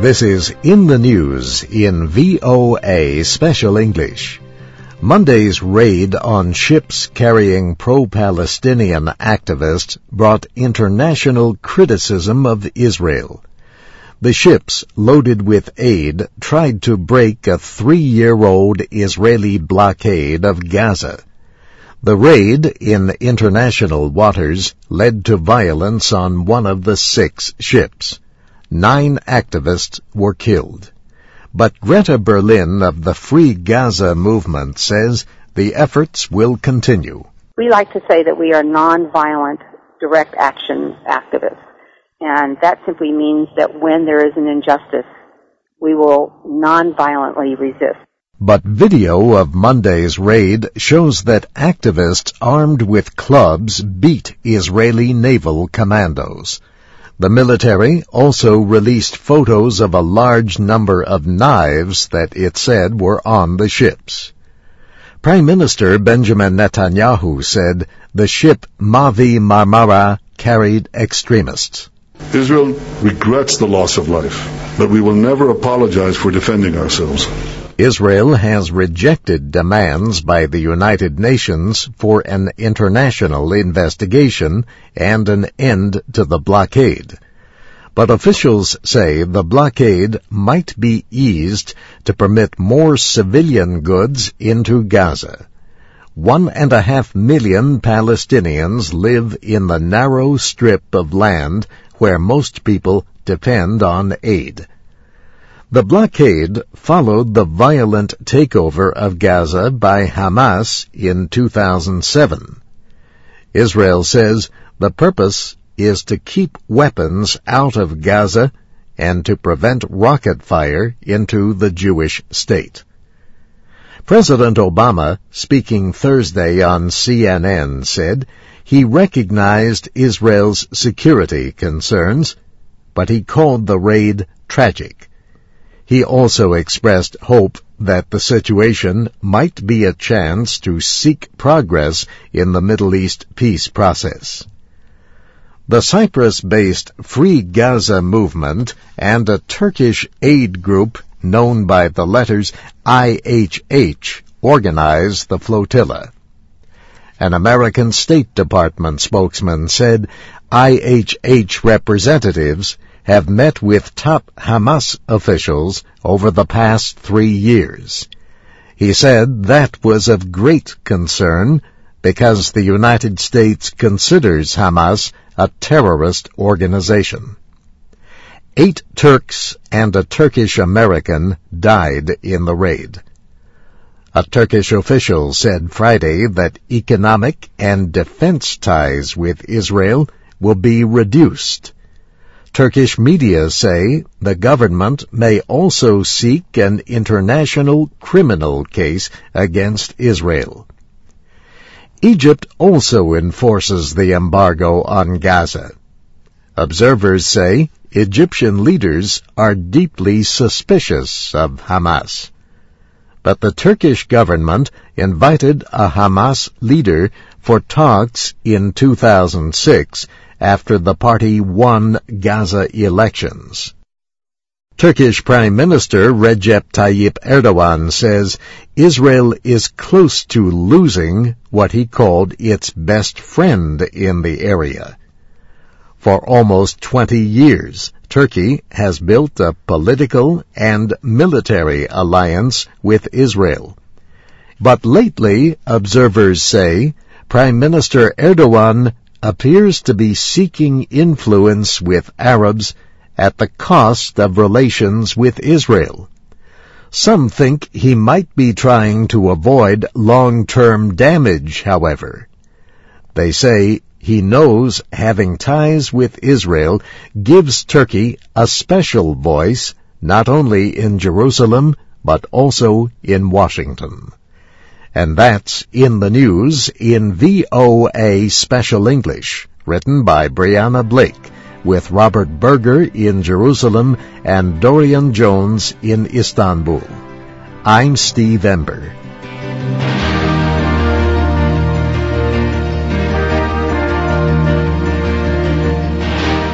This is In the News in VOA Special English. Monday's raid on ships carrying pro-Palestinian activists brought international criticism of Israel. The ships, loaded with aid, tried to break a 3-year-old Israeli blockade of Gaza. The raid in international waters led to violence on one of the 6 ships. 9 activists were killed. But Greta Berlin of the Free Gaza movement says the efforts will continue. We like to say that we are nonviolent direct action activists. And that simply means that when there is an injustice, we will nonviolently resist. But video of Monday's raid shows that activists armed with clubs beat Israeli naval commandos. The military also released photos of a large number of knives that it said were on the ships. Prime Minister Benjamin Netanyahu said the ship Mavi Marmara carried extremists. Israel regrets the loss of life, but we will never apologize for defending ourselves. Israel has rejected demands by the United Nations for an international investigation and an end to the blockade. But officials say the blockade might be eased to permit more civilian goods into Gaza. 1.5 million Palestinians live in the narrow strip of land where most people depend on aid. The blockade followed the violent takeover of Gaza by Hamas in 2007. Israel says the purpose is to keep weapons out of Gaza and to prevent rocket fire into the Jewish state. President Obama, speaking Thursday on CNN, said he recognized Israel's security concerns, but he called the raid tragic. He also expressed hope that the situation might be a chance to seek progress in the Middle East peace process. The Cyprus-based Free Gaza movement and a Turkish aid group known by the letters IHH organized the flotilla. An American State Department spokesman said IHH representatives have met with top Hamas officials over the past 3 years. He said that was of great concern because the United States considers Hamas a terrorist organization. 8 Turks and a Turkish American died in the raid. A Turkish official said Friday that economic and defense ties with Israel will be reduced. Turkish media say the government may also seek an international criminal case against Israel. Egypt also enforces the embargo on Gaza. Observers say Egyptian leaders are deeply suspicious of Hamas. But the Turkish government invited a Hamas leader for talks in 2006 after the party won Gaza elections. Turkish Prime Minister Recep Tayyip Erdogan says Israel is close to losing what he called its best friend in the area. For almost 20 years, Turkey has built a political and military alliance with Israel. But lately, observers say, Prime Minister Erdogan appears to be seeking influence with Arabs at the cost of relations with Israel. Some think he might be trying to avoid long-term damage, however. They say he knows having ties with Israel gives Turkey a special voice, not only in Jerusalem, but also in Washington. And that's In the News in VOA Special English, written by Brianna Blake, with Robert Berger in Jerusalem and Dorian Jones in Istanbul. I'm Steve Ember.